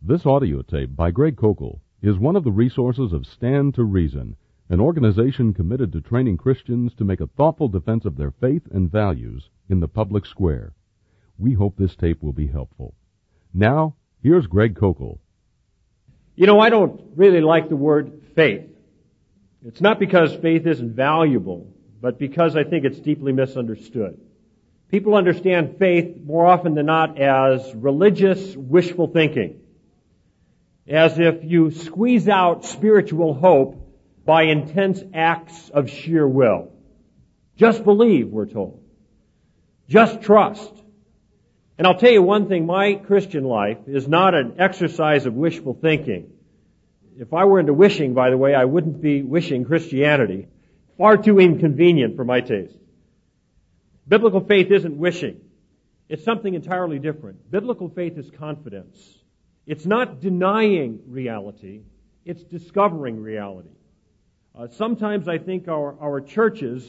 This audio tape by Greg Kokel is one of the resources of Stand to Reason, an organization committed to training Christians to make a thoughtful defense of their faith and values in the public square. We hope this tape will be helpful. Now, here's Greg Kokel. You know, I don't really like the word faith. It's not because faith isn't valuable, but because I think it's deeply misunderstood. People understand faith more often than not as religious wishful thinking, as if you squeeze out spiritual hope by intense acts of sheer will. Just believe, we're told. Just trust. And I'll tell you one thing, my Christian life is not an exercise of wishful thinking. If I were into wishing, by the way, I wouldn't be wishing Christianity. Far too inconvenient for my taste. Biblical faith isn't wishing. It's something entirely different. Biblical faith is confidence. It's not denying reality. It's discovering reality. Sometimes I think our churches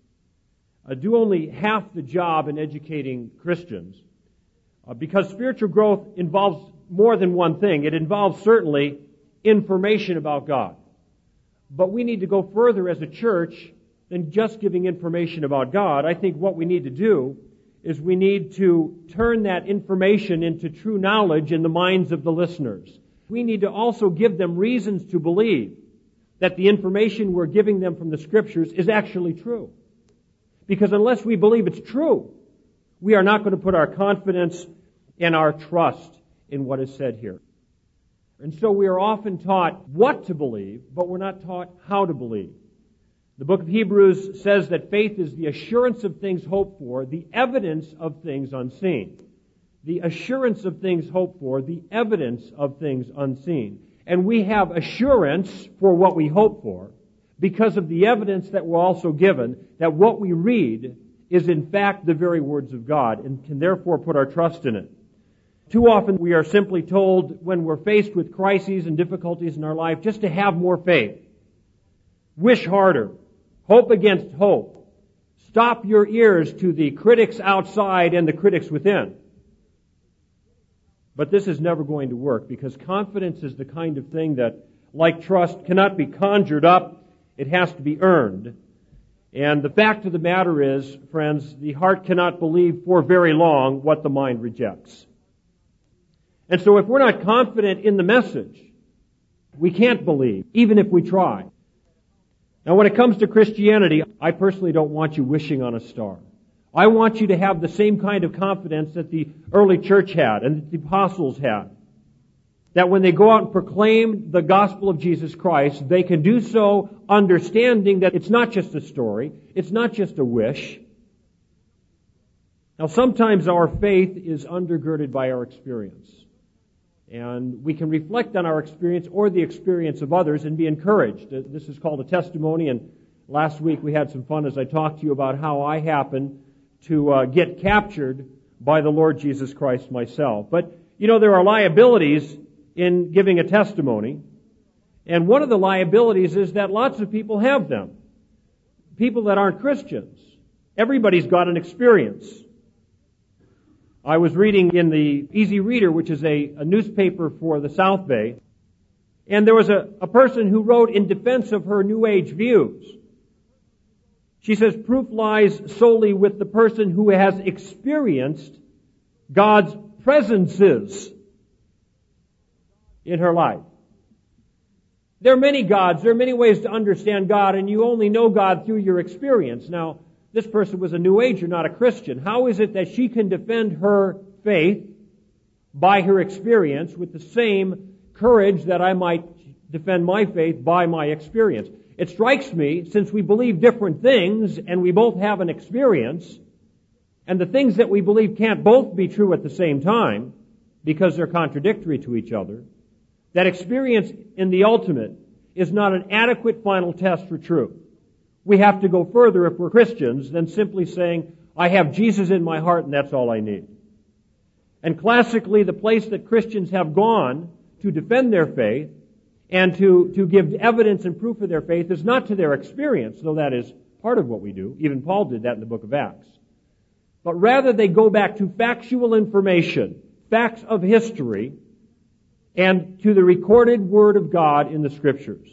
do only half the job in educating Christians because spiritual growth involves more than one thing. It involves certainly information about God. But we need to go further as a church than just giving information about God. I think what we need to do is we need to turn that information into true knowledge in the minds of the listeners. We need to also give them reasons to believe that the information we're giving them from the Scriptures is actually true. Because unless we believe it's true, we are not going to put our confidence and our trust in what is said here. And so we are often taught what to believe, but we're not taught how to believe. The book of Hebrews says that faith is the assurance of things hoped for, the evidence of things unseen. The assurance of things hoped for, the evidence of things unseen. And we have assurance for what we hope for because of the evidence that we're also given that what we read is in fact the very words of God and can therefore put our trust in it. Too often we are simply told when we're faced with crises and difficulties in our life just to have more faith. Wish harder. Hope against hope. Stop your ears to the critics outside and the critics within. But this is never going to work because confidence is the kind of thing that, like trust, cannot be conjured up. It has to be earned. And the fact of the matter is, friends, the heart cannot believe for very long what the mind rejects. And so if we're not confident in the message, we can't believe, even if we try. Now when it comes to Christianity, I personally don't want you wishing on a star. I want you to have the same kind of confidence that the early church had and that the apostles had. That when they go out and proclaim the gospel of Jesus Christ, they can do so understanding that it's not just a story, it's not just a wish. Now sometimes our faith is undergirded by our experience. And we can reflect on our experience or the experience of others and be encouraged. This is called a testimony, and last week we had some fun as I talked to you about how I happened to get captured by the Lord Jesus Christ myself. But, you know, there are liabilities in giving a testimony, and one of the liabilities is that lots of people have them. People that aren't Christians. Everybody's got an experience. I was reading in the Easy Reader, which is a newspaper for the South Bay, and there was a person who wrote in defense of her New Age views. She says, proof lies solely with the person who has experienced God's presences in her life. There are many gods, there are many ways to understand God, and you only know God through your experience. Now, this person was a New Ager, not a Christian. How is it that she can defend her faith by her experience with the same courage that I might defend my faith by my experience? It strikes me, since we believe different things and we both have an experience, and the things that we believe can't both be true at the same time because they're contradictory to each other, that experience in the ultimate is not an adequate final test for truth. We have to go further if we're Christians than simply saying, I have Jesus in my heart and that's all I need. And classically, the place that Christians have gone to defend their faith and to give evidence and proof of their faith is not to their experience, though that is part of what we do. Even Paul did that in the book of Acts. But rather they go back to factual information, facts of history, and to the recorded Word of God in the Scriptures.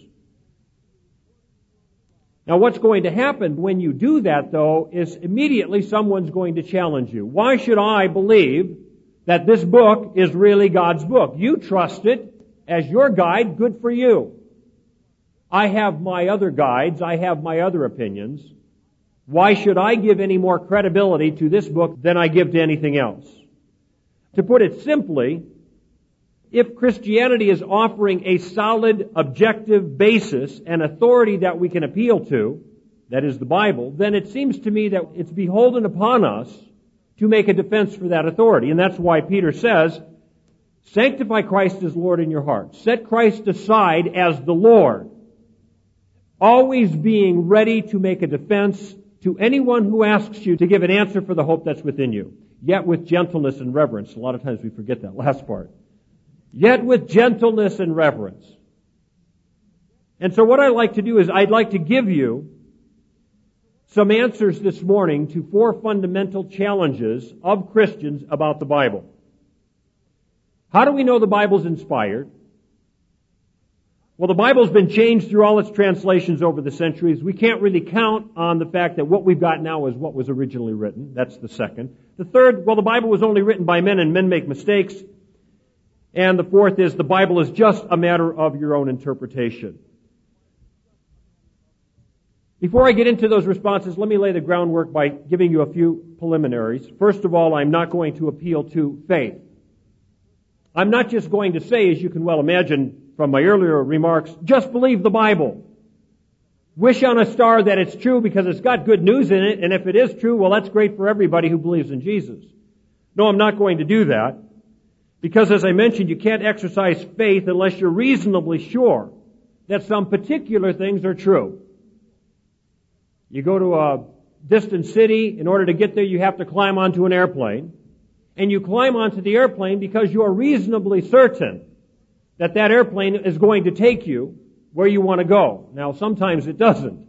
Now what's going to happen when you do that, though, is immediately someone's going to challenge you. Why should I believe that this book is really God's book? You trust it as your guide, good for you. I have my other guides, I have my other opinions. Why should I give any more credibility to this book than I give to anything else? To put it simply, if Christianity is offering a solid, objective basis and authority that we can appeal to, that is the Bible, then it seems to me that it's beholden upon us to make a defense for that authority. And that's why Peter says, sanctify Christ as Lord in your heart. Set Christ aside as the Lord. Always being ready to make a defense to anyone who asks you to give an answer for the hope that's within you. Yet with gentleness and reverence. A lot of times we forget that last part. Yet with gentleness and reverence. And so what I'd like to do is I'd like to give you some answers this morning to 4 fundamental challenges of Christians about the Bible. How do we know the Bible's inspired? Well, the Bible's been changed through all its translations over the centuries. We can't really count on the fact that what we've got now is what was originally written. That's the second. The third, well, the Bible was only written by men and men make mistakes. And the fourth is the Bible is just a matter of your own interpretation. Before I get into those responses, let me lay the groundwork by giving you a few preliminaries. First of all, I'm not going to appeal to faith. I'm not just going to say, as you can well imagine from my earlier remarks, just believe the Bible. Wish on a star that it's true because it's got good news in it, and if it is true, well, that's great for everybody who believes in Jesus. No, I'm not going to do that. Because as I mentioned, you can't exercise faith unless you're reasonably sure that some particular things are true. You go to a distant city, in order to get there you have to climb onto an airplane. And you climb onto the airplane because you are reasonably certain that that airplane is going to take you where you want to go. Now, sometimes it doesn't.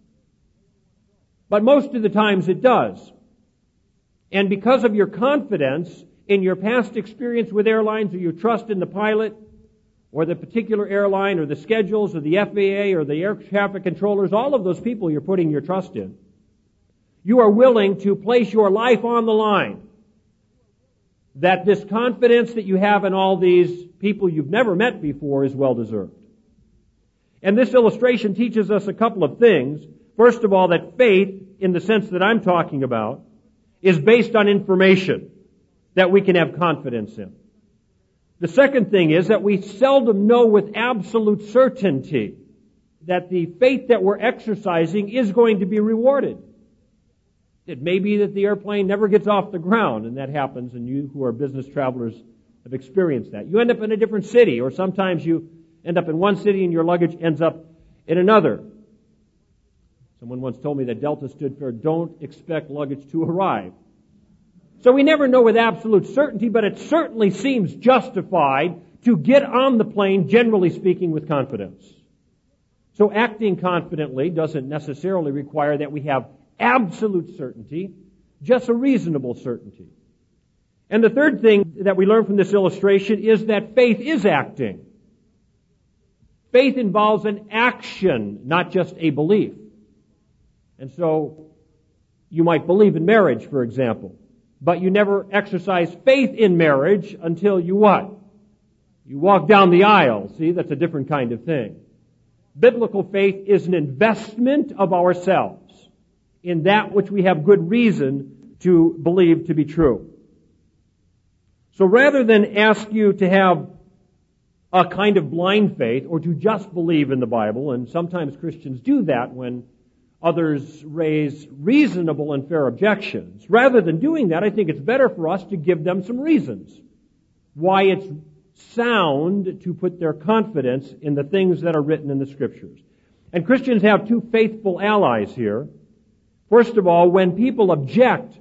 But most of the times it does. And because of your confidence in your past experience with airlines, or your trust in the pilot, or the particular airline, or the schedules, or the FAA, or the air traffic controllers, all of those people you're putting your trust in, you are willing to place your life on the line. That this confidence that you have in all these people you've never met before is well deserved. And this illustration teaches us a couple of things. First of all, that faith, in the sense that I'm talking about, is based on information that we can have confidence in. The second thing is that we seldom know with absolute certainty that the faith that we're exercising is going to be rewarded. It may be that the airplane never gets off the ground, and that happens, and you who are business travelers have experienced that. You end up in a different city, or sometimes you end up in one city and your luggage ends up in another. Someone once told me that Delta stood for don't expect luggage to arrive. So we never know with absolute certainty, but it certainly seems justified to get on the plane, generally speaking, with confidence. So acting confidently doesn't necessarily require that we have absolute certainty, just a reasonable certainty. And the third thing that we learn from this illustration is that faith is acting. Faith involves an action, not just a belief. And so you might believe in marriage, for example, but you never exercise faith in marriage until you what? You walk down the aisle. See, that's a different kind of thing. Biblical faith is an investment of ourselves in that which we have good reason to believe to be true. So rather than ask you to have a kind of blind faith or to just believe in the Bible, and sometimes Christians do that when others raise reasonable and fair objections, rather than doing that, I think it's better for us to give them some reasons why it's sound to put their confidence in the things that are written in the Scriptures. And Christians have two faithful allies here. First of all, when people object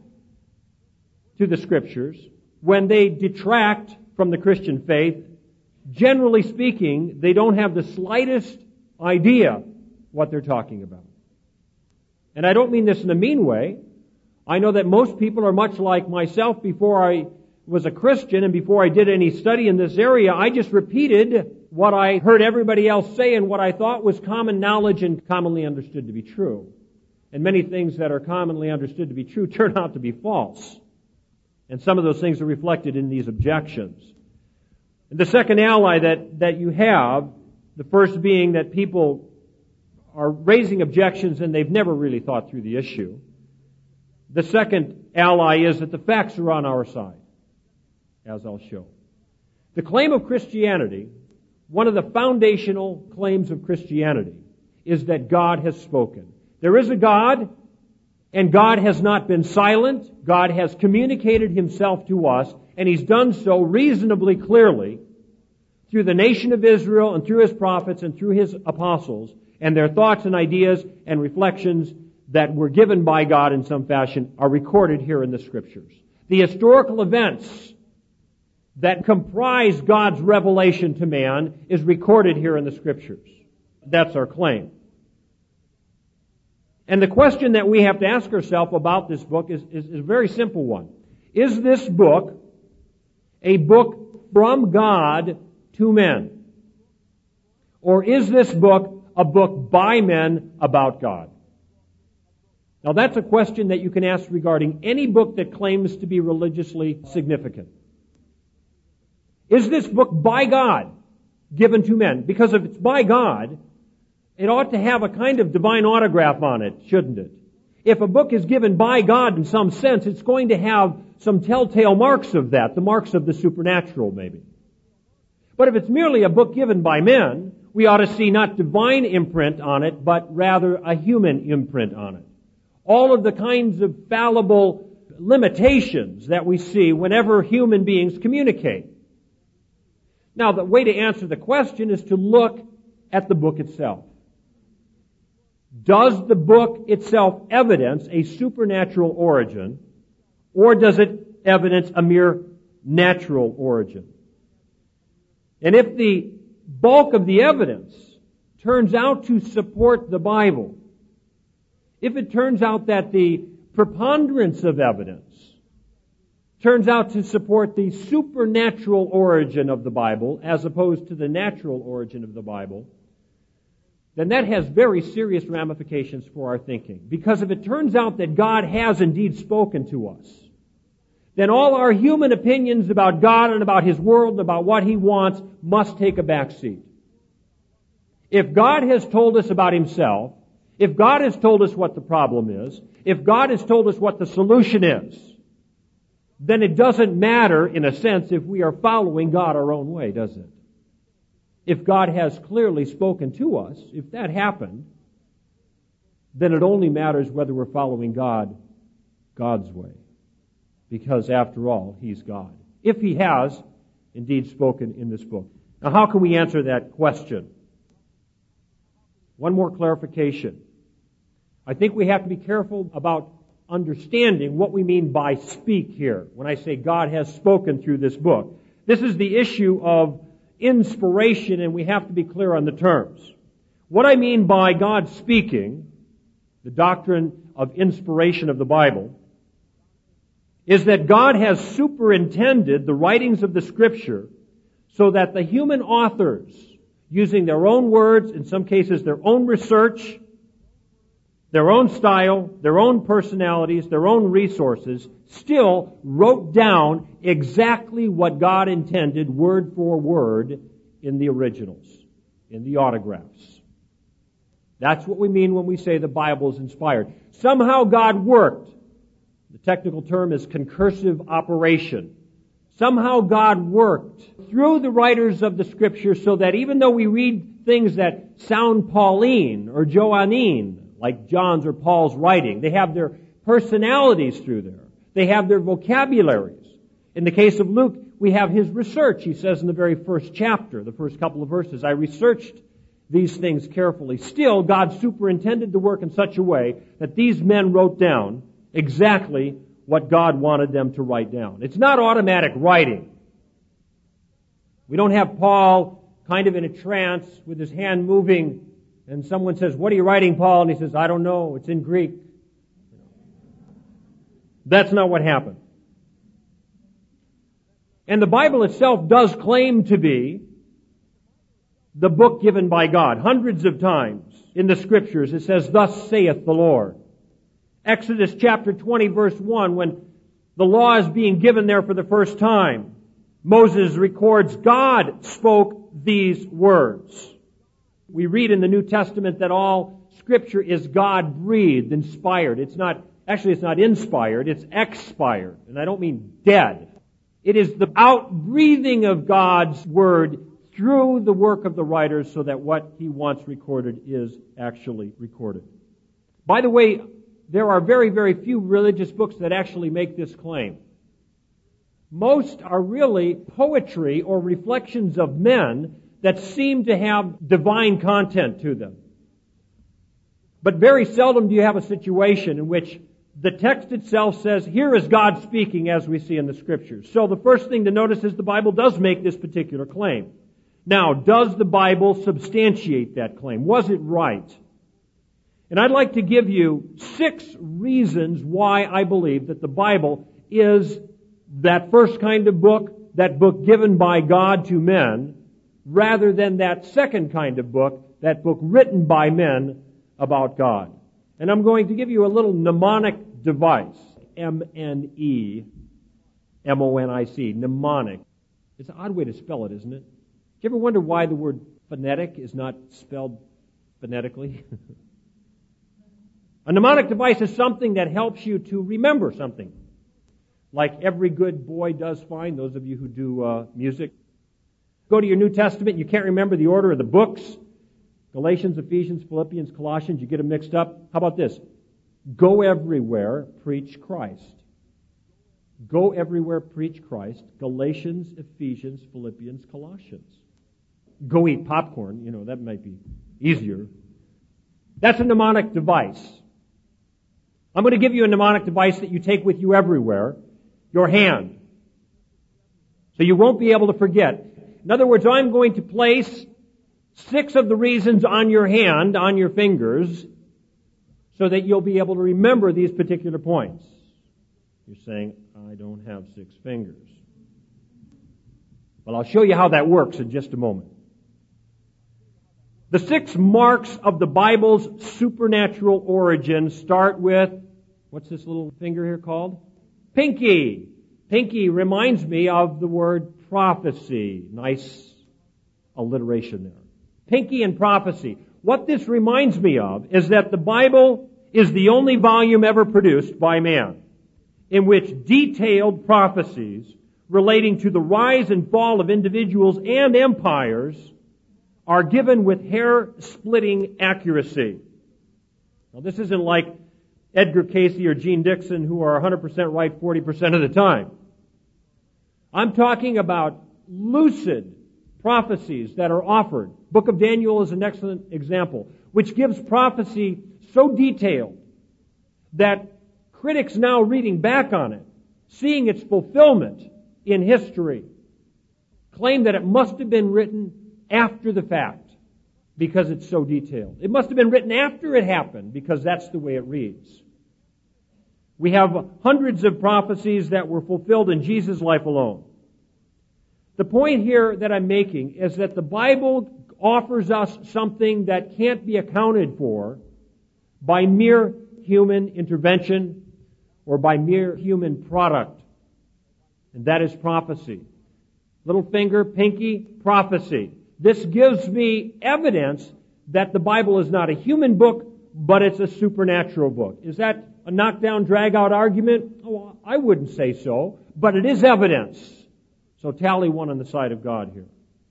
to the Scriptures, when they detract from the Christian faith, generally speaking, they don't have the slightest idea what they're talking about. And I don't mean this in a mean way. I know that most people are much like myself before I was a Christian and before I did any study in this area, I just repeated what I heard everybody else say and what I thought was common knowledge and commonly understood to be true. And many things that are commonly understood to be true turn out to be false. And some of those things are reflected in these objections. And the second ally that you have, the first being that people are raising objections and they've never really thought through the issue. The second ally is that the facts are on our side, as I'll show. The claim of Christianity, one of the foundational claims of Christianity, is that God has spoken. There is a God, and God has not been silent. God has communicated Himself to us, and He's done so reasonably clearly through the nation of Israel and through His prophets and through His apostles, and their thoughts and ideas and reflections that were given by God in some fashion are recorded here in the Scriptures. The historical events that comprise God's revelation to man is recorded here in the Scriptures. That's our claim. And the question that we have to ask ourselves about this book is a very simple one. Is this book a book from God to men? Or is this book a book by men about God? Now that's a question that you can ask regarding any book that claims to be religiously significant. Is this book by God given to men? Because if it's by God, it ought to have a kind of divine autograph on it, shouldn't it? If a book is given by God in some sense, it's going to have some telltale marks of that, the marks of the supernatural maybe. But if it's merely a book given by men, we ought to see not divine imprint on it, but rather a human imprint on it. All of the kinds of fallible limitations that we see whenever human beings communicate. Now, the way to answer the question is to look at the book itself. Does the book itself evidence a supernatural origin, or does it evidence a mere natural origin? And if the bulk of the evidence turns out to support the Bible, if it turns out that the preponderance of evidence turns out to support the supernatural origin of the Bible as opposed to the natural origin of the Bible, then that has very serious ramifications for our thinking. Because if it turns out that God has indeed spoken to us, then all our human opinions about God and about His world and about what He wants must take a back seat. If God has told us about Himself, if God has told us what the problem is, if God has told us what the solution is, then it doesn't matter, in a sense, if we are following God our own way, does it? If God has clearly spoken to us, if that happened, then it only matters whether we're following God God's way. Because after all, He's God. If He has indeed spoken in this book. Now, how can we answer that question? One more clarification. I think we have to be careful about understanding what we mean by speak here. When I say God has spoken through this book. This is the issue of inspiration, and we have to be clear on the terms. What I mean by God speaking, the doctrine of inspiration of the Bible, is that God has superintended the writings of the Scripture so that the human authors, using their own words, in some cases their own research, their own style, their own personalities, their own resources, still wrote down exactly what God intended word for word in the originals, in the autographs. That's what we mean when we say the Bible is inspired. Somehow God worked. The technical term is concursive operation. Somehow God worked through the writers of the Scripture so that even though we read things that sound Pauline or Johannine, like John's or Paul's writing, they have their personalities through there. They have their vocabularies. In the case of Luke, we have his research. He says in the very first chapter, the first couple of verses, I researched these things carefully. Still, God superintended the work in such a way that these men wrote down exactly what God wanted them to write down. It's not automatic writing. We don't have Paul kind of in a trance with his hand moving, and someone says, what are you writing, Paul? And he says, I don't know, it's in Greek. That's not what happened. And the Bible itself does claim to be the book given by God. Hundreds of times in the Scriptures it says, "Thus saith the Lord." Exodus chapter 20 verse 1, when the law is being given there for the first time, Moses records, "God spoke these words." We read in the New Testament that all Scripture is God-breathed, inspired. It's not inspired, it's expired. And I don't mean dead. It is the outbreathing of God's Word through the work of the writers so that what He wants recorded is actually recorded. By the way, there are very, very few religious books that actually make this claim. Most are really poetry or reflections of men that seem to have divine content to them. But very seldom do you have a situation in which the text itself says, "Here is God speaking," as we see in the Scriptures. So the first thing to notice is the Bible does make this particular claim. Now, does the Bible substantiate that claim? Was it right? And I'd like to give you 6 reasons why I believe that the Bible is that first kind of book, that book given by God to men, rather than that second kind of book, that book written by men about God. And I'm going to give you a little mnemonic device. M-N-E-M-O-N-I-C. Mnemonic. It's an odd way to spell it, isn't it? Do you ever wonder why the word phonetic is not spelled phonetically? A mnemonic device is something that helps you to remember something. Like every good boy does fine, those of you who do music. Go to your New Testament, you can't remember the order of the books. Galatians, Ephesians, Philippians, Colossians, you get them mixed up. How about this? Go everywhere, preach Christ. Go everywhere, preach Christ. Galatians, Ephesians, Philippians, Colossians. Go eat popcorn, that might be easier. That's a mnemonic device. I'm going to give you a mnemonic device that you take with you everywhere. Your hand. So you won't be able to forget. In other words, I'm going to place 6 of the reasons on your hand, on your fingers, so that you'll be able to remember these particular points. You're saying, "I don't have 6 fingers." Well, I'll show you how that works in just a moment. The 6 marks of the Bible's supernatural origin start with, what's this little finger here called? Pinky. Pinky reminds me of the word prophecy. Nice alliteration there. Pinky and prophecy. What this reminds me of is that the Bible is the only volume ever produced by man in which detailed prophecies relating to the rise and fall of individuals and empires are given with hair-splitting accuracy. Now, this isn't like Edgar Cayce or Gene Dixon, who are 100% right 40% of the time. I'm talking about lucid prophecies that are offered. Book of Daniel is an excellent example, which gives prophecy so detailed that critics now reading back on it, seeing its fulfillment in history, claim that it must have been written after the fact because it's so detailed. It must have been written after it happened because that's the way it reads. We have hundreds of prophecies that were fulfilled in Jesus' life alone. The point here that I'm making is that the Bible offers us something that can't be accounted for by mere human intervention or by mere human product. And that is prophecy. Little finger, pinky, prophecy. This gives me evidence that the Bible is not a human book, but it's a supernatural book. Is that a knockdown, drag-out argument? Oh, I wouldn't say so, but it is evidence. So tally 1 on the side of God here.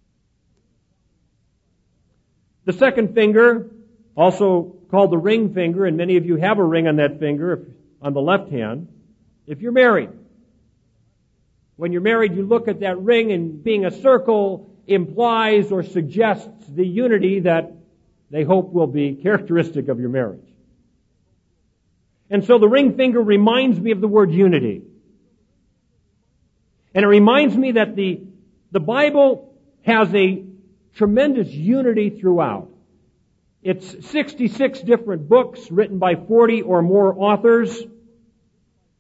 The second finger, also called the ring finger, and many of you have a ring on that finger, on the left hand, if you're married. When you're married, you look at that ring, and being a circle implies or suggests the unity that they hope will be characteristic of your marriage. And so the ring finger reminds me of the word unity. And it reminds me that the Bible has a tremendous unity throughout. It's 66 different books written by 40 or more authors.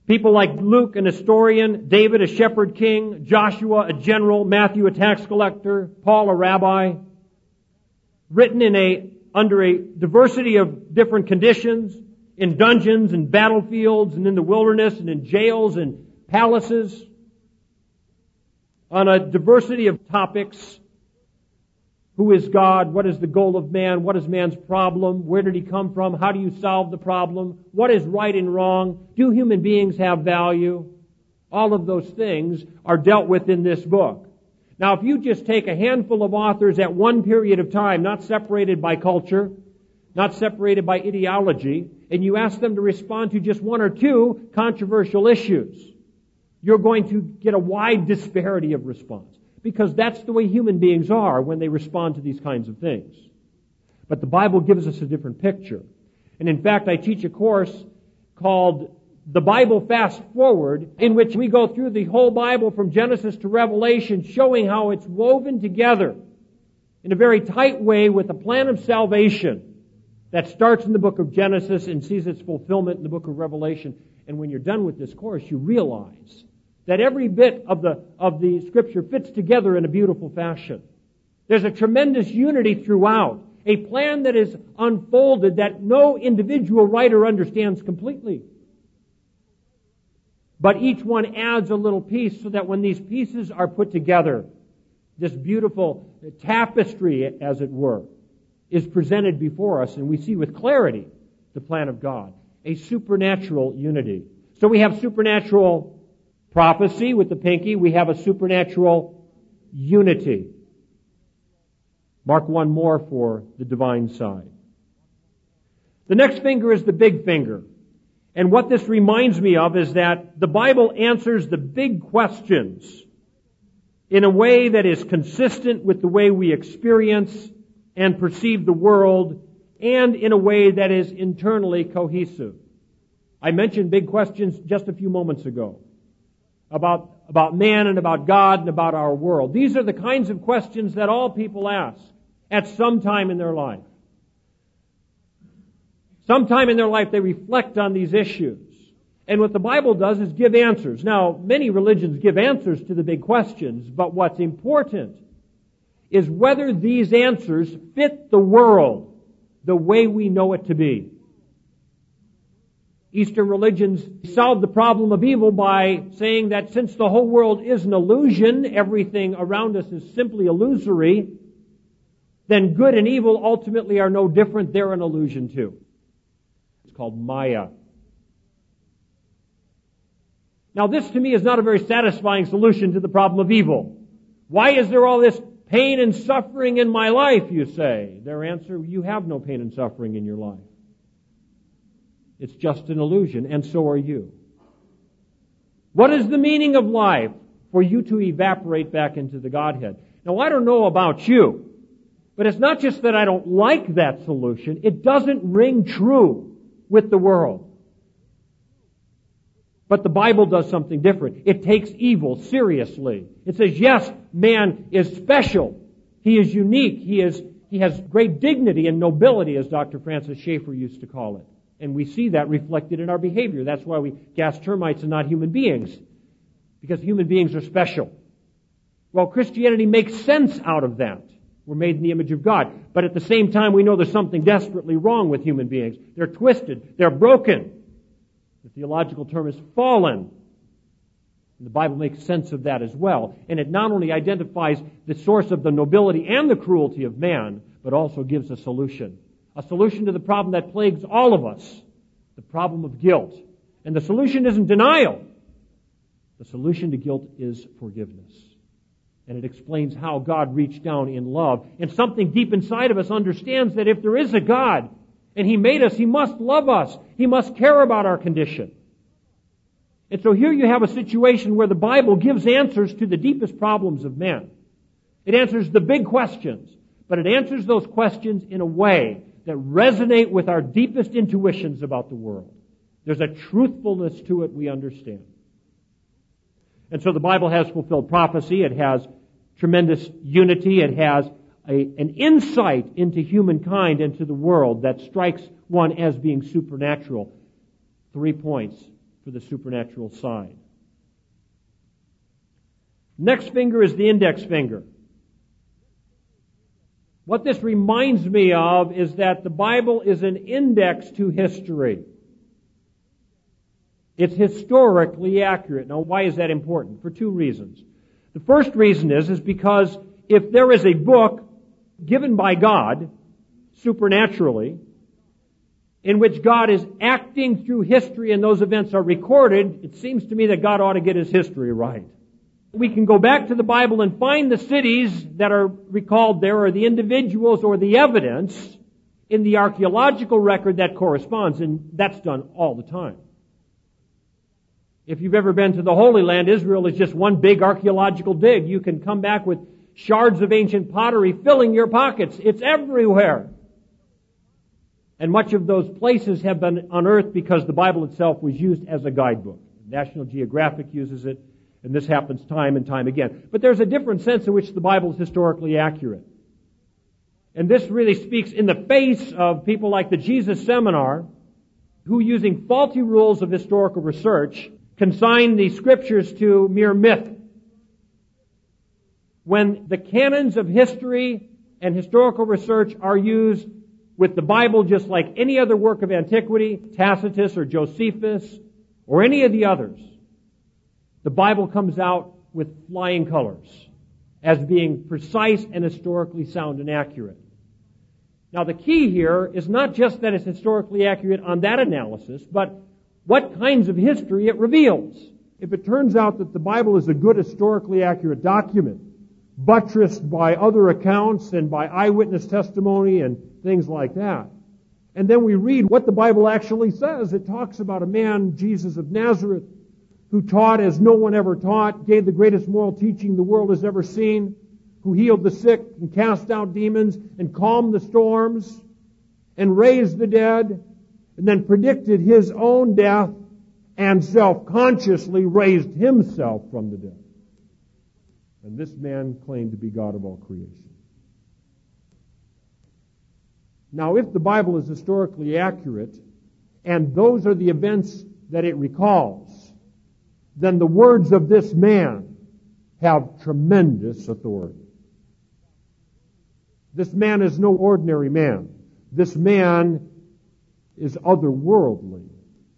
People like Luke, an historian, David, a shepherd king, Joshua, a general, Matthew, a tax collector, Paul, a rabbi, written under a diversity of different conditions, in dungeons and battlefields and in the wilderness and in jails and palaces, on a diversity of topics. Who is God? What is the goal of man? What is man's problem? Where did he come from? How do you solve the problem? What is right and wrong? Do human beings have value? All of those things are dealt with in this book. Now, if you just take a handful of authors at one period of time, not separated by culture, not separated by ideology, and you ask them to respond to just one or two controversial issues, you're going to get a wide disparity of response. Because that's the way human beings are when they respond to these kinds of things. But the Bible gives us a different picture. And in fact, I teach a course called The Bible Fast Forward, in which we go through the whole Bible from Genesis to Revelation, showing how it's woven together in a very tight way with a plan of salvation that starts in the book of Genesis and sees its fulfillment in the book of Revelation. And when you're done with this course, you realize that every bit of the Scripture fits together in a beautiful fashion. There's a tremendous unity throughout, a plan that is unfolded that no individual writer understands completely. But each one adds a little piece so that when these pieces are put together, this beautiful tapestry, as it were, is presented before us, and we see with clarity the plan of God, a supernatural unity. So we have supernatural prophecy with the pinky. We have a supernatural unity. Mark one more for the divine side. The next finger is the big finger. And what this reminds me of is that the Bible answers the big questions in a way that is consistent with the way we experience and perceive the world, and in a way that is internally cohesive. I mentioned big questions just a few moments ago. About man and about God and about our world. These are the kinds of questions that all people ask at some time in their life. Sometime in their life they reflect on these issues. And what the Bible does is give answers. Now, many religions give answers to the big questions, but what's important is whether these answers fit the world the way we know it to be. Eastern religions solve the problem of evil by saying that since the whole world is an illusion, everything around us is simply illusory, then good and evil ultimately are no different. They're an illusion too. It's called Maya. Now this to me is not a very satisfying solution to the problem of evil. Why is there all this pain and suffering in my life, you say? Their answer, you have no pain and suffering in your life. It's just an illusion, and so are you. What is the meaning of life? For you to evaporate back into the Godhead. Now, I don't know about you, but it's not just that I don't like that solution. It doesn't ring true with the world. But the Bible does something different. It takes evil seriously. It says, yes, man is special. He is unique. He has great dignity and nobility, as Dr. Francis Schaeffer used to call it. And we see that reflected in our behavior. That's why we gas termites and not human beings. Because human beings are special. Well, Christianity makes sense out of that. We're made in the image of God. But at the same time, we know there's something desperately wrong with human beings. They're twisted. They're broken. The theological term is fallen. And the Bible makes sense of that as well. And it not only identifies the source of the nobility and the cruelty of man, but also gives a solution. A solution to the problem that plagues all of us, the problem of guilt. And the solution isn't denial. The solution to guilt is forgiveness. And it explains how God reached down in love. And something deep inside of us understands that if there is a God, and He made us, He must love us. He must care about our condition. And so here you have a situation where the Bible gives answers to the deepest problems of man. It answers the big questions, but it answers those questions in a way that resonate with our deepest intuitions about the world. There's a truthfulness to it we understand. And so the Bible has fulfilled prophecy. It has tremendous unity. It has an insight into humankind and to the world that strikes one as being supernatural. 3 points. for the supernatural side. Next finger is the index finger. What this reminds me of is that the Bible is an index to history. It's historically accurate. Now, why is that important? For two reasons. The first reason is because if there is a book given by God, supernaturally, in which God is acting through history and those events are recorded, it seems to me that God ought to get His history right. We can go back to the Bible and find the cities that are recalled there, or the individuals or the evidence in the archaeological record that corresponds, and that's done all the time. If you've ever been to the Holy Land, Israel is just one big archaeological dig. You can come back with shards of ancient pottery filling your pockets. It's everywhere. And much of those places have been unearthed because the Bible itself was used as a guidebook. National Geographic uses it, and this happens time and time again. But there's a different sense in which the Bible is historically accurate. And this really speaks in the face of people like the Jesus Seminar, who, using faulty rules of historical research, consign the Scriptures to mere myth. When the canons of history and historical research are used with the Bible just like any other work of antiquity, Tacitus or Josephus, or any of the others, the Bible comes out with flying colors as being precise and historically sound and accurate. Now, the key here is not just that it's historically accurate on that analysis, but what kinds of history it reveals. If it turns out that the Bible is a good historically accurate document, buttressed by other accounts and by eyewitness testimony and things like that, and then we read what the Bible actually says, it talks about a man, Jesus of Nazareth, who taught as no one ever taught, gave the greatest moral teaching the world has ever seen, who healed the sick and cast out demons and calmed the storms and raised the dead, and then predicted His own death and self-consciously raised Himself from the dead. And this man claimed to be God of all creation. Now, if the Bible is historically accurate, and those are the events that it recalls, then the words of this man have tremendous authority. This man is no ordinary man. This man is otherworldly.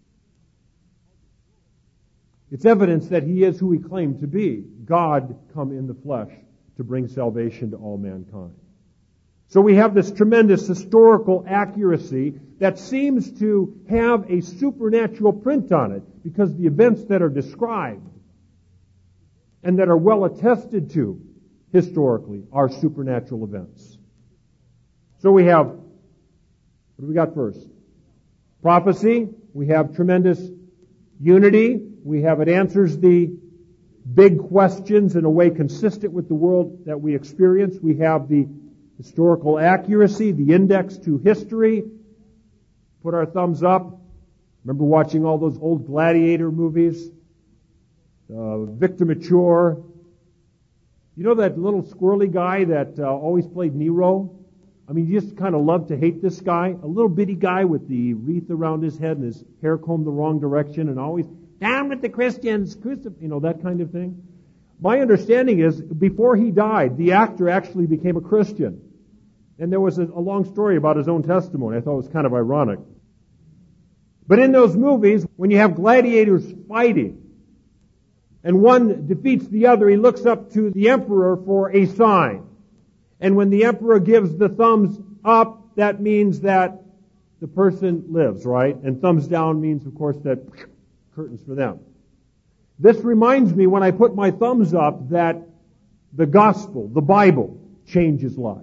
It's evidence that he is who he claimed to be, God come in the flesh to bring salvation to all mankind. So we have this tremendous historical accuracy that seems to have a supernatural print on it, because the events that are described and that are well attested to historically are supernatural events. So we have, what do we got first? Prophecy. We have tremendous unity. We have, it answers the big questions in a way consistent with the world that we experience. We have the historical accuracy, the index to history. Put our thumbs up. Remember watching all those old gladiator movies? Victor Mature. You know that little squirrely guy that always played Nero? I mean, you just kind of love to hate this guy. A little bitty guy with the wreath around his head and his hair combed the wrong direction and always, down with the Christians, that kind of thing. My understanding is, before he died, the actor actually became a Christian. And there was a long story about his own testimony. I thought it was kind of ironic. But in those movies, when you have gladiators fighting, and one defeats the other, he looks up to the emperor for a sign. And when the emperor gives the thumbs up, that means that the person lives, right? And thumbs down means, of course, that curtains for them. This reminds me, when I put my thumbs up, that the gospel, the Bible, changes lives.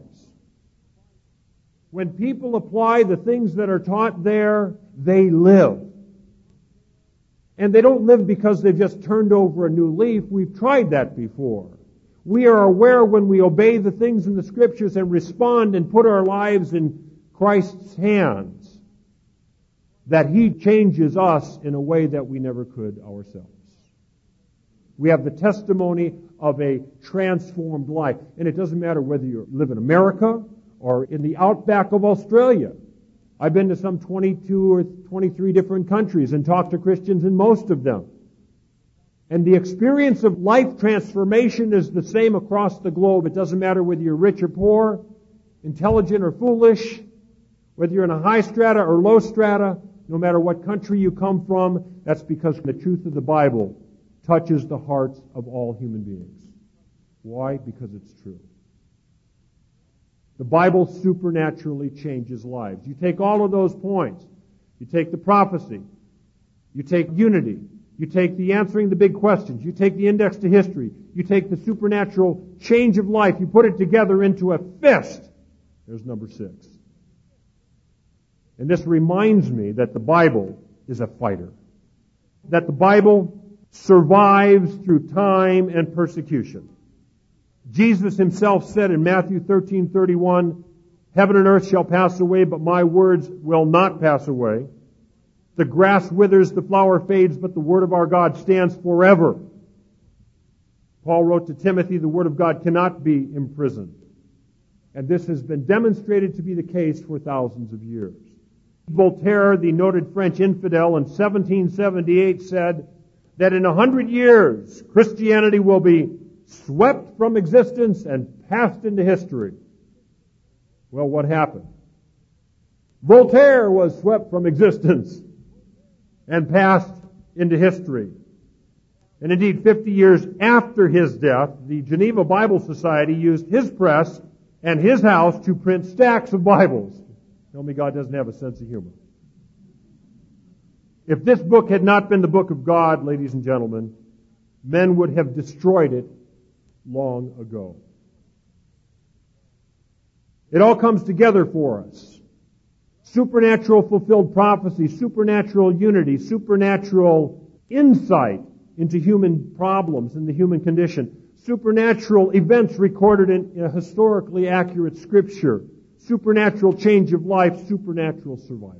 When people apply the things that are taught there, they live. And they don't live because they've just turned over a new leaf. We've tried that before. We are aware when we obey the things in the Scriptures and respond and put our lives in Christ's hands, that He changes us in a way that we never could ourselves. We have the testimony of a transformed life. And it doesn't matter whether you live in America or in the outback of Australia. I've been to some 22 or 23 different countries and talked to Christians in most of them. And the experience of life transformation is the same across the globe. It doesn't matter whether you're rich or poor, intelligent or foolish, whether you're in a high strata or low strata, no matter what country you come from, that's because the truth of the Bible touches the hearts of all human beings. Why? Because it's true. The Bible supernaturally changes lives. You take all of those points. You take the prophecy. You take unity. You take the answering the big questions. You take the index to history. You take the supernatural change of life. You put it together into a fist. There's number 6. And this reminds me that the Bible is a fighter. That the Bible survives through time and persecution. Jesus himself said in Matthew 13:31, "Heaven and earth shall pass away, but my words will not pass away. The grass withers, the flower fades, but the word of our God stands forever." Paul wrote to Timothy, the word of God cannot be imprisoned. And this has been demonstrated to be the case for thousands of years. Voltaire, the noted French infidel, in 1778 said that in 100 years, Christianity will be swept from existence and passed into history. Well, what happened? Voltaire was swept from existence and passed into history. And indeed, 50 years after his death, the Geneva Bible Society used his press and his house to print stacks of Bibles. Tell me God doesn't have a sense of humor. If this book had not been the book of God, ladies and gentlemen, men would have destroyed it long ago. It all comes together for us. Supernatural fulfilled prophecy, supernatural unity, supernatural insight into human problems and the human condition, supernatural events recorded in a historically accurate scripture, supernatural change of life, supernatural survival.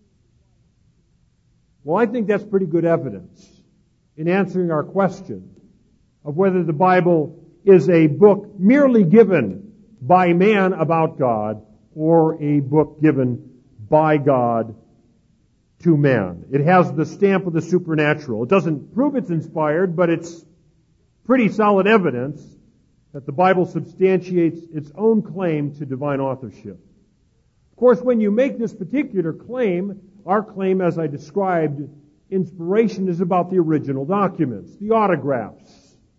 Well, I think that's pretty good evidence in answering our question of whether the Bible is a book merely given by man about God or a book given by God to man. It has the stamp of the supernatural. It doesn't prove it's inspired, but it's pretty solid evidence that the Bible substantiates its own claim to divine authorship. Of course, when you make this particular claim, our claim, as I described, inspiration is about the original documents, the autographs.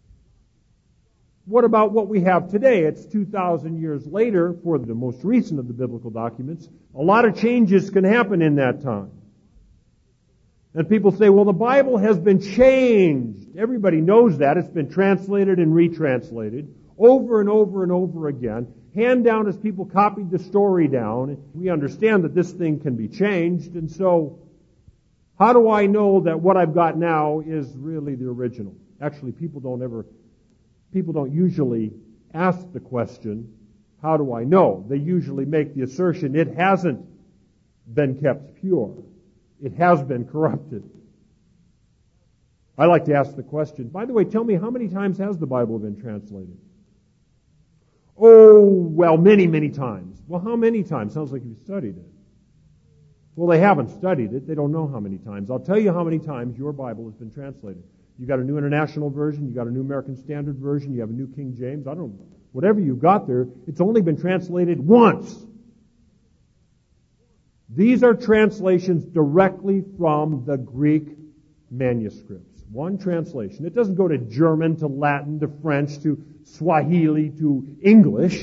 What about what we have today? It's 2,000 years later for the most recent of the biblical documents. A lot of changes can happen in that time. And people say, well, the Bible has been changed. Everybody knows that. It's been translated and retranslated over and over and over again. Hand down as people copied the story down. We understand that this thing can be changed. And so, how do I know that what I've got now is really the original? Actually, people don't usually ask the question, how do I know? They usually make the assertion, it hasn't been kept pure. It has been corrupted. I like to ask the question, by the way, tell me, how many times has the Bible been translated? Oh, well, many, many times. Well, how many times? Sounds like you've studied it. Well, they haven't studied it. They don't know how many times. I'll tell you how many times your Bible has been translated. You got a New International Version, you got a New American Standard Version, you have a New King James, I don't know. Whatever you've got there, it's only been translated once. These are translations directly from the Greek manuscripts. One translation. It doesn't go to German, to Latin, to French, to Swahili, to English.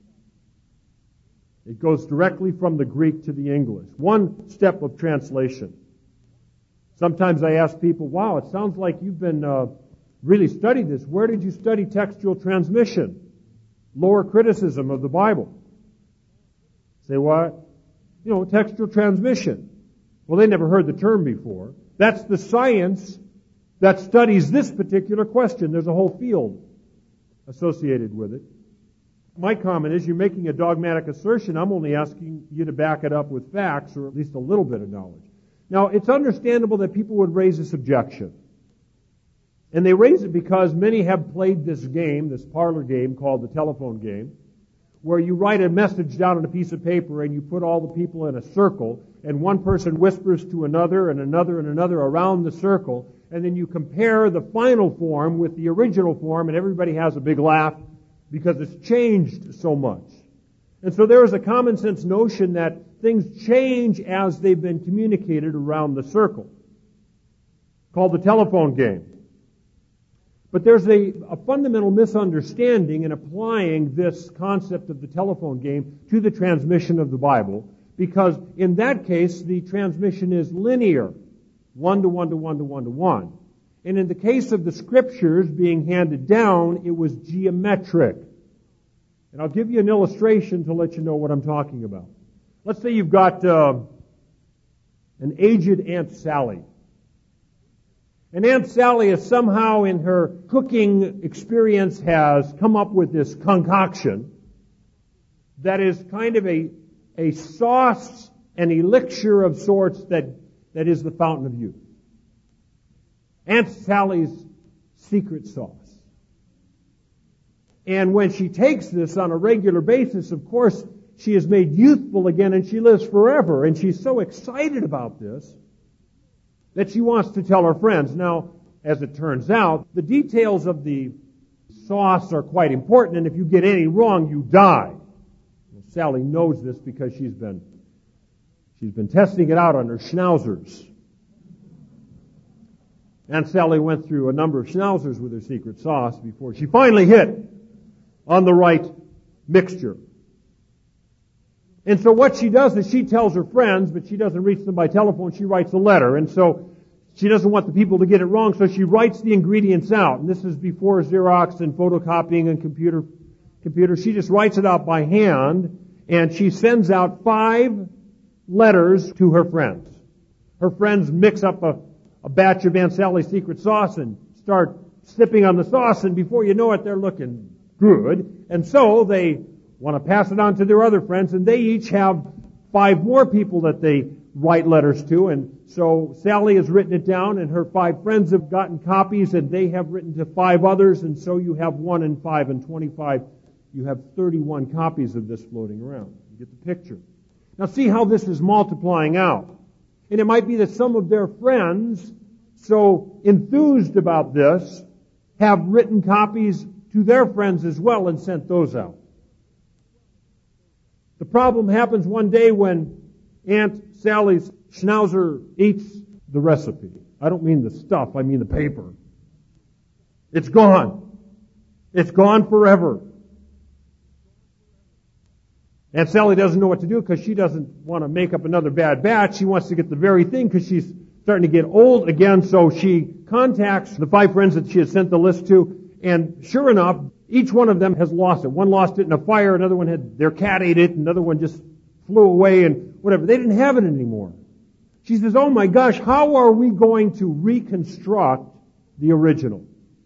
It goes directly from the Greek to the English. One step of translation. Sometimes I ask people, wow, it sounds like you've been really studied this. Where did you study textual transmission? Lower criticism of the Bible. Say what? Textual transmission. Well, they never heard the term before. That's the science that studies this particular question. There's a whole field associated with it. My comment is, you're making a dogmatic assertion. I'm only asking you to back it up with facts, or at least a little bit of knowledge. Now, it's understandable that people would raise this objection. And they raise it because many have played this game, this parlor game called the telephone game, where you write a message down on a piece of paper and you put all the people in a circle, and one person whispers to another and another and another around the circle, and then you compare the final form with the original form, and everybody has a big laugh because it's changed so much. And so there is a common sense notion that things change as they've been communicated around the circle, called the telephone game. But there's a fundamental misunderstanding in applying this concept of the telephone game to the transmission of the Bible, because in that case, the transmission is linear, 1 to 1 to 1 to 1 to 1. And in the case of the Scriptures being handed down, it was geometric. And I'll give you an illustration to let you know what I'm talking about. Let's say you've got an aged Aunt Sally. And Aunt Sally is somehow in her cooking experience has come up with this concoction that is kind of a sauce, an elixir of sorts that is the fountain of youth. Aunt Sally's secret sauce. And when she takes this on a regular basis, of course, she is made youthful again and she lives forever. And she's so excited about this that she wants to tell her friends. Now, as it turns out, the details of the sauce are quite important, and if you get any wrong, you die. Well, Sally knows this because she's been testing it out on her schnauzers. Aunt Sally went through a number of schnauzers with her secret sauce before she finally hit on the right mixture. And so what she does is she tells her friends, but she doesn't reach them by telephone. She writes a letter. And so she doesn't want the people to get it wrong, so she writes the ingredients out. And this is before Xerox and photocopying and computer. She just writes it out by hand, and she sends out 5 letters to her friends. Her friends mix up a batch of Aunt Sally's secret sauce and start sipping on the sauce, and before you know it, they're looking good. And so they want to pass it on to their other friends, and they each have 5 more people that they write letters to. And so Sally has written it down, and her 5 friends have gotten copies, and they have written to 5 others, and so you have 1 and 5 and 25. You have 31 copies of this floating around. You get the picture. Now see how this is multiplying out. And it might be that some of their friends, so enthused about this, have written copies to their friends as well and sent those out. The problem happens one day when Aunt Sally's schnauzer eats the recipe. I don't mean the stuff, I mean the paper. It's gone. It's gone forever. Aunt Sally doesn't know what to do because she doesn't want to make up another bad batch. She wants to get the very thing because she's starting to get old again. So she contacts the 5 friends that she had sent the list to, and sure enough, each one of them has lost it. One lost it in a fire, another one had their cat ate it, another one just flew away and whatever. They didn't have it anymore. She says, oh my gosh, how are we going to reconstruct the original?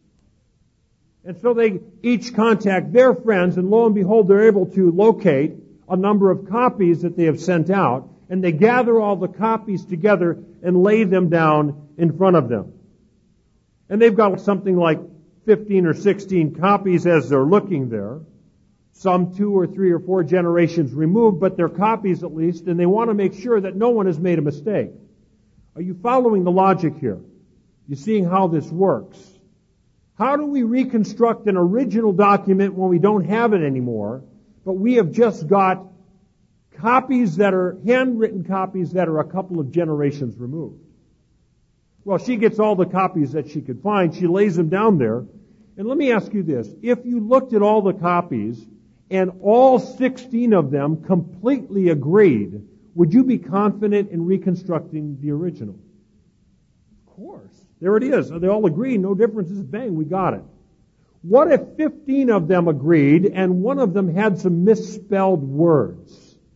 And so they each contact their friends, and lo and behold, they're able to locate a number of copies that they have sent out, and they gather all the copies together and lay them down in front of them. And they've got something like 15 or 16 copies as they're looking there. Some 2 or 3 or 4 generations removed, but they're copies at least, and they want to make sure that no one has made a mistake. Are you following the logic here? You seeing how this works? How do we reconstruct an original document when we don't have it anymore, but we have just got copies that are handwritten copies that are a couple of generations removed? Well, she gets all the copies that she could find. She lays them down there. And let me ask you this. If you looked at all the copies and all 16 of them completely agreed, would you be confident in reconstructing the original? Of course. There it is. They all agree. No differences. Bang, we got it. What if 15 of them agreed and one of them had some misspelled words?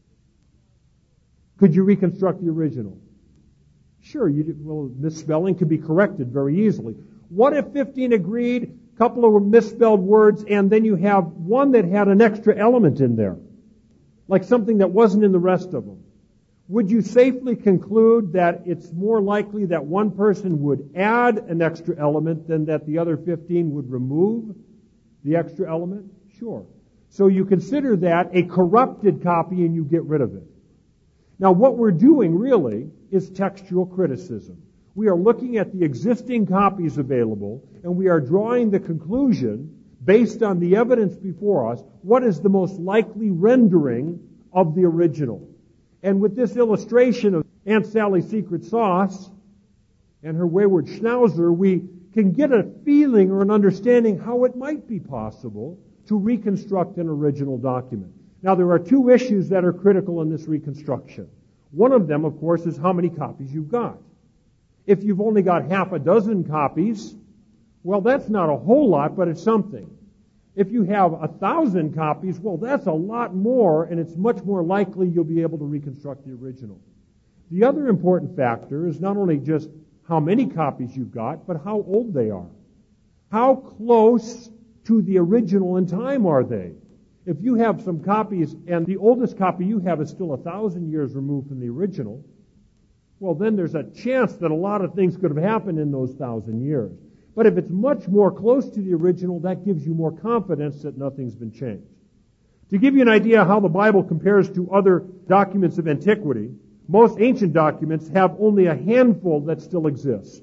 Could you reconstruct the original? Sure, misspelling could be corrected very easily. What if 15 agreed, a couple of misspelled words, and then you have one that had an extra element in there, like something that wasn't in the rest of them? Would you safely conclude that it's more likely that one person would add an extra element than that the other 15 would remove the extra element? Sure. So you consider that a corrupted copy and you get rid of it. Now what we're doing really is textual criticism. We are looking at the existing copies available and we are drawing the conclusion based on the evidence before us, what is the most likely rendering of the original. And with this illustration of Aunt Sally's secret sauce and her wayward schnauzer, we can get a feeling or an understanding how it might be possible to reconstruct an original document. Now, there are two issues that are critical in this reconstruction. One of them, of course, is how many copies you've got. If you've only got half a dozen copies, well, that's not a whole lot, but it's something. If you have 1,000 copies, well, that's a lot more, and it's much more likely you'll be able to reconstruct the original. The other important factor is not only just how many copies you've got, but how old they are. How close to the original in time are they? If you have some copies and the oldest copy you have is still 1,000 years removed from the original, well, then there's a chance that a lot of things could have happened in those 1,000 years. But if it's much more close to the original, that gives you more confidence that nothing's been changed. To give you an idea how the Bible compares to other documents of antiquity, most ancient documents have only a handful that still exist.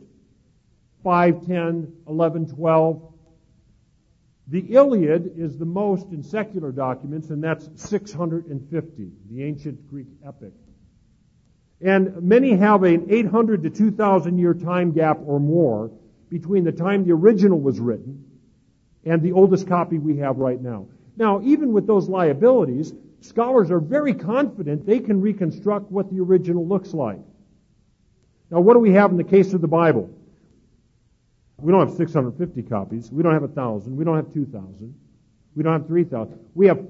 5, 10, 11, 12. The Iliad is the most in secular documents, and that's 650, the ancient Greek epic. And many have an 800 to 2,000 year time gap or more between the time the original was written and the oldest copy we have right now. Now, even with those liabilities, scholars are very confident they can reconstruct what the original looks like. Now, what do we have in the case of the Bible? We don't have 650 copies. We don't have 1,000. We don't have 2,000. We don't have 3,000. We have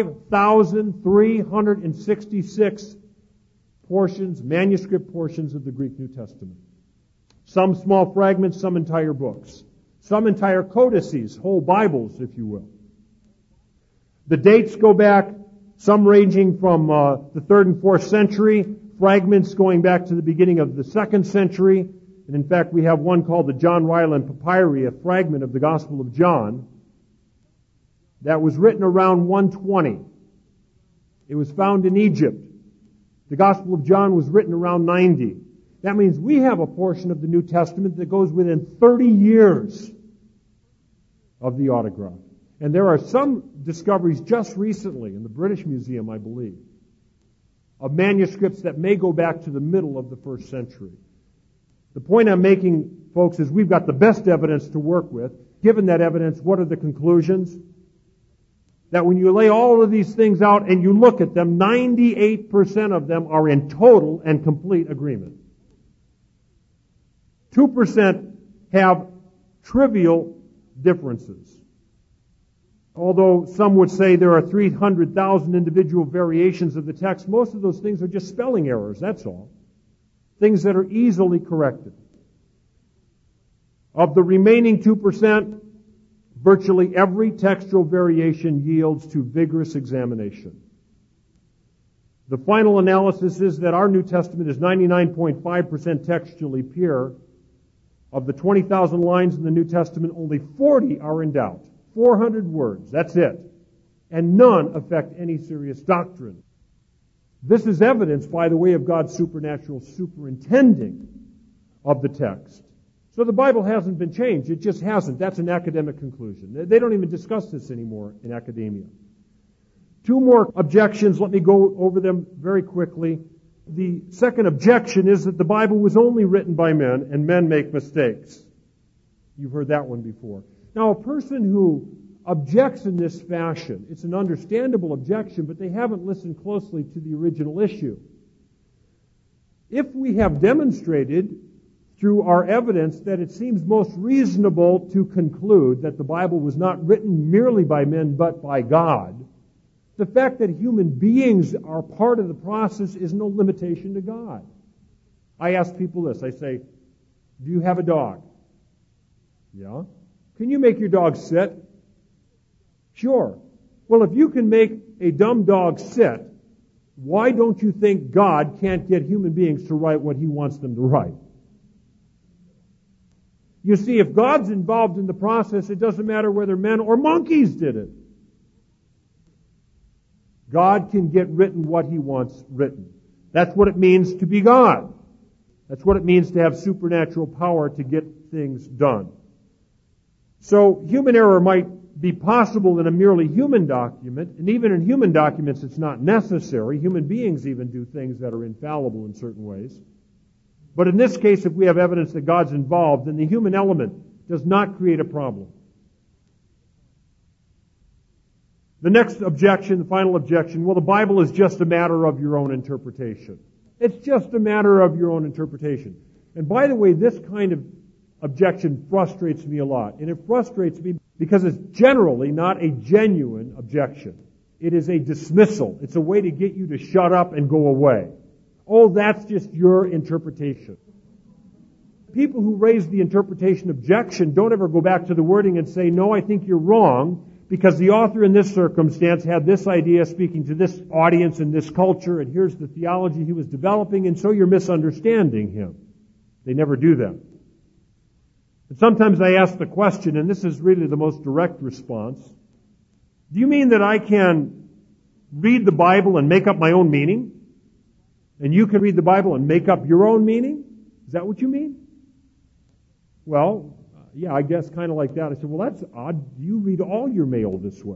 5,366 portions, manuscript portions of the Greek New Testament. Some small fragments, some entire books. Some entire codices, whole Bibles, if you will. The dates go back, some ranging from the 3rd and 4th century, fragments going back to the beginning of the 2nd century. And in fact, we have one called the John Ryland Papyri, a fragment of the Gospel of John, that was written around 120. It was found in Egypt. The Gospel of John was written around 90. That means we have a portion of the New Testament that goes within 30 years of the autograph. And there are some discoveries just recently in the British Museum, I believe, of manuscripts that may go back to the middle of the 1st century. The point I'm making, folks, is we've got the best evidence to work with. Given that evidence, what are the conclusions? That when you lay all of these things out and you look at them, 98% of them are in total and complete agreement. 2% have trivial differences. Although some would say there are 300,000 individual variations of the text, most of those things are just spelling errors, that's all. Things that are easily corrected. Of the remaining 2%, virtually every textual variation yields to vigorous examination. The final analysis is that our New Testament is 99.5% textually pure. Of the 20,000 lines in the New Testament, only 40 are in doubt. 400 words, that's it. And none affect any serious doctrine. This is evidenced by the way of God's supernatural superintending of the text. So the Bible hasn't been changed. It just hasn't. That's an academic conclusion. They don't even discuss this anymore in academia. Two more objections. Let me go over them very quickly. The second objection is that the Bible was only written by men, and men make mistakes. You've heard that one before. Now, a person who objects in this fashion, it's an understandable objection, but they haven't listened closely to the original issue. If we have demonstrated through our evidence that it seems most reasonable to conclude that the Bible was not written merely by men but by God, the fact that human beings are part of the process is no limitation to God. I ask people this. I say, do you have a dog? Yeah. Can you make your dog sit? Sure. Well, if you can make a dumb dog sit, why don't you think God can't get human beings to write what He wants them to write? You see, if God's involved in the process, it doesn't matter whether men or monkeys did it. God can get written what He wants written. That's what it means to be God. That's what it means to have supernatural power to get things done. So human error might be possible in a merely human document, and even in human documents it's not necessary. Human beings even do things that are infallible in certain ways. But in this case, if we have evidence that God's involved, then the human element does not create a problem. The next objection, the final objection, well, the Bible is just a matter of your own interpretation. It's just a matter of your own interpretation. And by the way, this kind of objection frustrates me a lot. And it frustrates me because it's generally not a genuine objection. It is a dismissal. It's a way to get you to shut up and go away. Oh, that's just your interpretation. People who raise the interpretation objection don't ever go back to the wording and say, no, I think you're wrong, because the author in this circumstance had this idea speaking to this audience in this culture, and here's the theology he was developing, and so you're misunderstanding him. They never do that. And sometimes I ask the question, and this is really the most direct response, do you mean that I can read the Bible and make up my own meaning? And you can read the Bible and make up your own meaning? Is that what you mean? Well, yeah, I guess kind of like that. I said, well, that's odd. You read all your mail this way.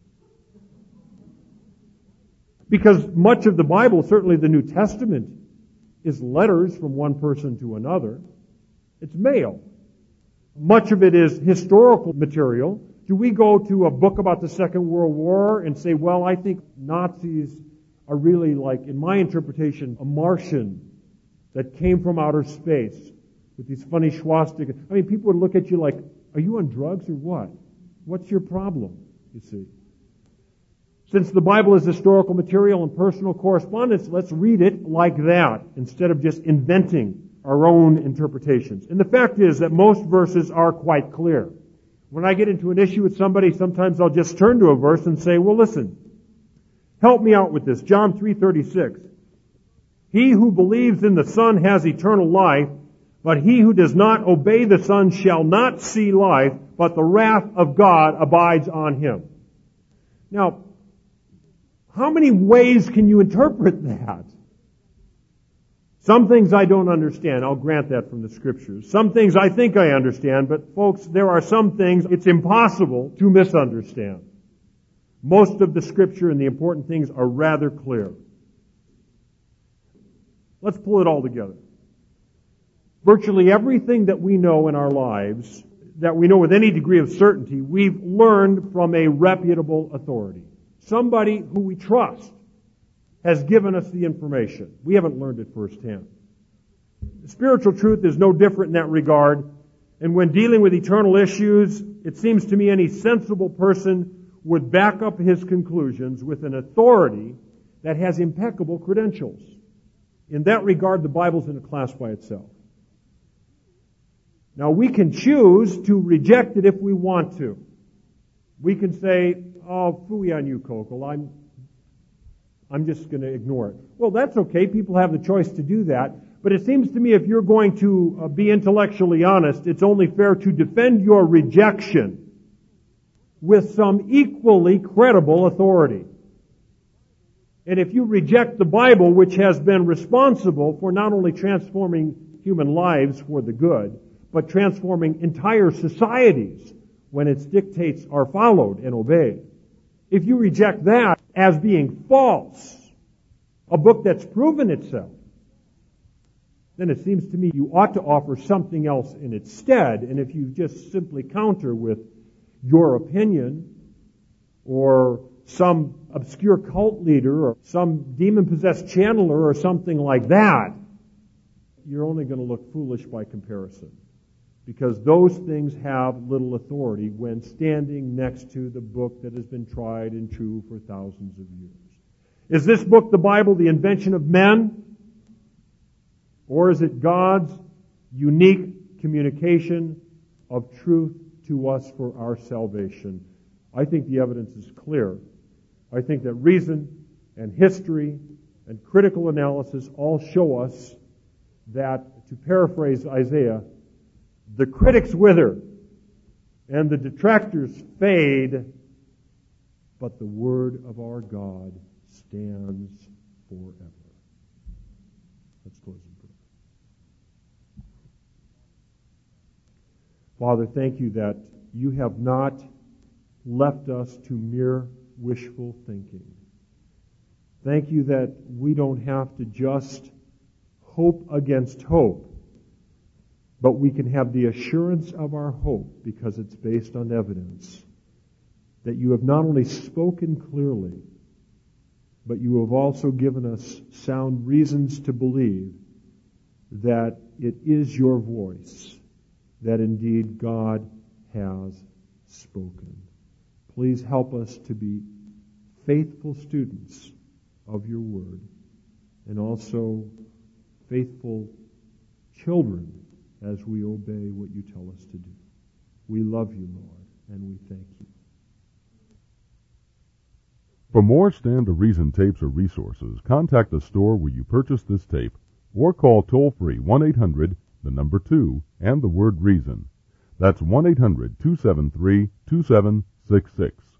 Because much of the Bible, certainly the New Testament, is letters from one person to another. It's mail. Much of it is historical material. Do we go to a book about the Second World War and say, well, I think Nazis are really like, in my interpretation, a Martian that came from outer space with these funny swastikas. I mean, people would look at you like, are you on drugs or what? What's your problem, you see? Since the Bible is historical material and personal correspondence, let's read it like that instead of just inventing our own interpretations. And the fact is that most verses are quite clear. When I get into an issue with somebody, sometimes I'll just turn to a verse and say, well, listen, help me out with this. John 3:36. He who believes in the Son has eternal life, but he who does not obey the Son shall not see life, but the wrath of God abides on him. Now, how many ways can you interpret that? Some things I don't understand. I'll grant that from the Scriptures. Some things I think I understand, but folks, there are some things it's impossible to misunderstand. Most of the Scripture and the important things are rather clear. Let's pull it all together. Virtually everything that we know in our lives, that we know with any degree of certainty, we've learned from a reputable authority. Somebody who we trust has given us the information. We haven't learned it firsthand. Spiritual truth is no different in that regard. And when dealing with eternal issues, it seems to me any sensible person would back up his conclusions with an authority that has impeccable credentials. In that regard, the Bible's in a class by itself. Now, we can choose to reject it if we want to. We can say, oh, phooey on you, Kokol. I'm just going to ignore it. Well, that's okay. People have the choice to do that. But it seems to me if you're going to be intellectually honest, it's only fair to defend your rejection with some equally credible authority. And if you reject the Bible, which has been responsible for not only transforming human lives for the good, but transforming entire societies when its dictates are followed and obeyed. If you reject that as being false, a book that's proven itself, then it seems to me you ought to offer something else in its stead. And if you just simply counter with your opinion or some obscure cult leader or some demon-possessed channeler or something like that, you're only going to look foolish by comparison. Because those things have little authority when standing next to the book that has been tried and true for thousands of years. Is this book, the Bible, the invention of men? Or is it God's unique communication of truth to us for our salvation? I think the evidence is clear. I think that reason and history and critical analysis all show us that, to paraphrase Isaiah, the critics wither and the detractors fade, but the word of our God stands forever. Let's close in prayer. Father, thank you that you have not left us to mere wishful thinking. Thank you that we don't have to just hope against hope, but we can have the assurance of our hope because it's based on evidence that you have not only spoken clearly, but you have also given us sound reasons to believe that it is your voice, that indeed God has spoken. Please help us to be faithful students of your word and also faithful children as we obey what you tell us to do. We love you, Lord, and we thank you. For more Stand to Reason tapes or resources, contact the store where you purchased this tape or call toll-free 1-800-2 and the word REASON. That's 1-800-273-2766.